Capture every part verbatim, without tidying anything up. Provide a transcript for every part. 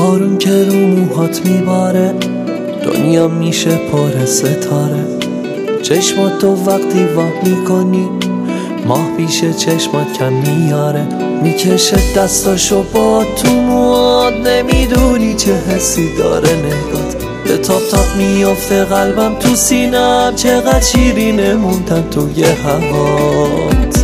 بارون که رو موهات میباره، دنیا میشه پر ستاره. چشمات تو وقتی وا میکنی، ماه پیش چشمات کم میاره. میکشه دستاشو با تو موات، نمیدونی چه حسی داره نگات. به تاپ تاپ میافته قلبم تو سینم، چقدر شیرینه موندن توی هوات.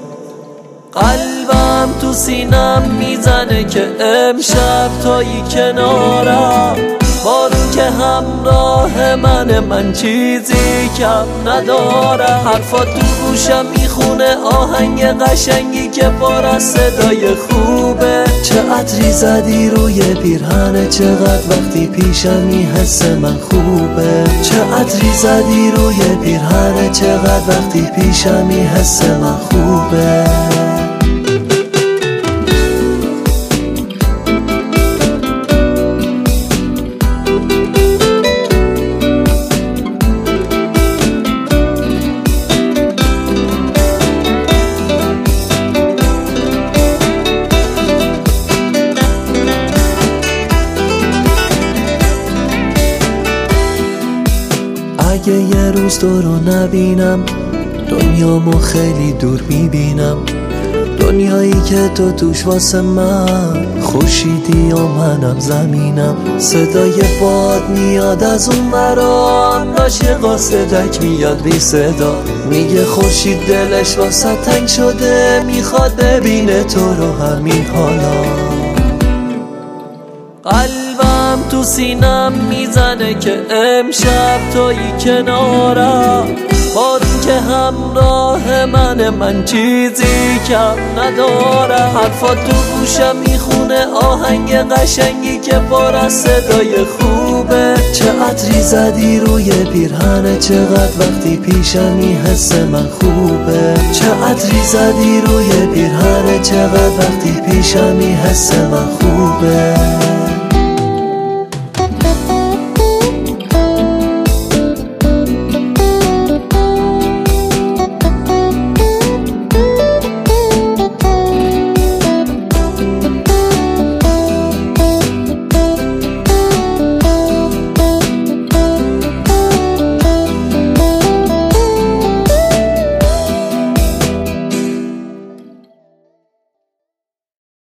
قلبم تو سینم میزنه که امشب تایی کنارم. بارون که همراه منه، من چیزی کم ندارم. حرفات تو گوشم میخونه آهنگ قشنگی که پر از صدای خوبه. چه عطری زدی روی پیرهنه، چقدر وقتی پیشمی حس من خوبه. چه عطری زدی روی پیرهنه، چقدر وقتی پیشمی حس من خوبه. اگه یه روز تو رو نبینم، دنیامو خیلی دور میبینم. دنیایی که تو توش واسه من خورشیدی و منم زمینم. صدای باد میاد از اون مرام، عاشقا صدک میاد بی صدا. میگه خورشید دلش واسه تنگ شده، میخواد ببینه تو رو همین حالا. قلبم تو سینم میزنه که امشب تویی کنارم. بارون که همراه منه، من چیزی کم ندارم. حرفات تو گوشم میخونه آهنگ قشنگی که پر از صدای خوبه. چه عطری زدی روی پیرهنه، چقدر وقتی پیشمی حس من خوبه. چه عطری زدی روی پیرهنه، چقدر وقتی پیشمی حس من خوبه.